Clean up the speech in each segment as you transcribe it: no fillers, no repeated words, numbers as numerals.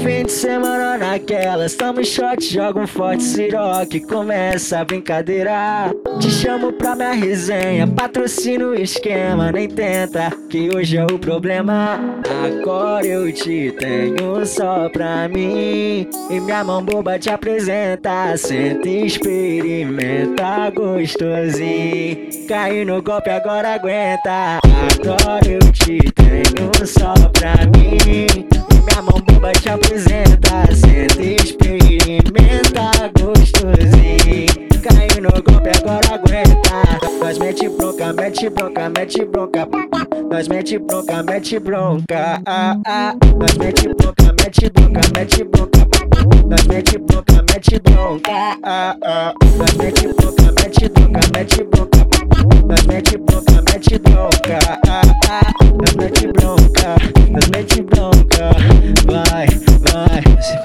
Fim de semana naquelas, tamo shot, joga um forte siroque, começa a brincadeira. Te chamo pra minha resenha, patrocina o esquema, nem tenta, que hoje é o problema. Agora eu te tenho só pra mim, e minha mão boba te apresenta. Senta e experimenta gostosinho, cai no golpe agora aguenta. Agora eu te tenho só pra mim, minha mão boba te apresenta. Senta e experimenta gostosinho, cai no golpe agora aguenta. Nós mete bronca, mete bronca, mete bronca. Nós mete bronca, mete bronca. Nós mete bronca, mete bronca, mete bronca. Nós mete bronca, mete bronca. Nós mete bronca, mete bronca, mete bronca. Nós mete bronca, mete bronca. Nós mete bronca, nós mete bronca. Vai, vai.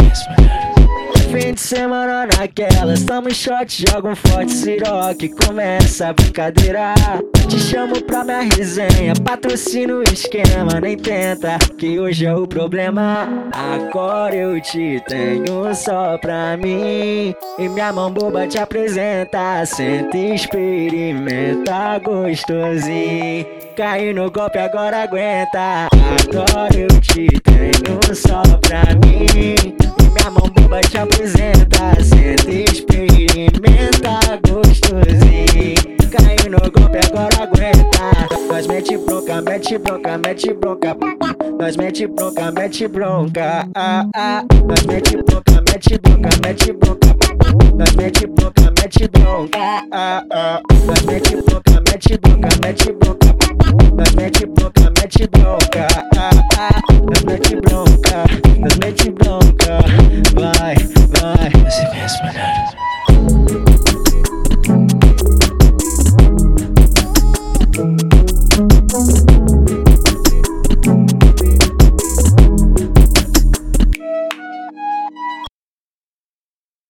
Fim de semana naquelas, tamo shot, joga um forte siroque, começa a brincadeira. Te chamo pra minha resenha, patrocina o esquema, nem tenta, que hoje é o problema. Agora eu te tenho só pra mim, e minha mão boba te apresenta. Senta e experimenta gostosinho, cai no golpe agora aguenta. Agora eu te tenho só pra mim, minha mão boba te apresenta. Senta e experimenta gostosinho, cai no golpe agora aguenta. Nós mete bronca, mete bronca, mete bronca. Nós mete bronca, mete bronca. Nós mete bronca, mete bronca, mete bronca. Nós mete bronca, mete bronca. Nós mete bronca, mete bronca, mete bronca. Nós mete bronca, mete bronca. Nós mete bronca, nós mete bronca. Vai, vai. Você mesmo, melhor.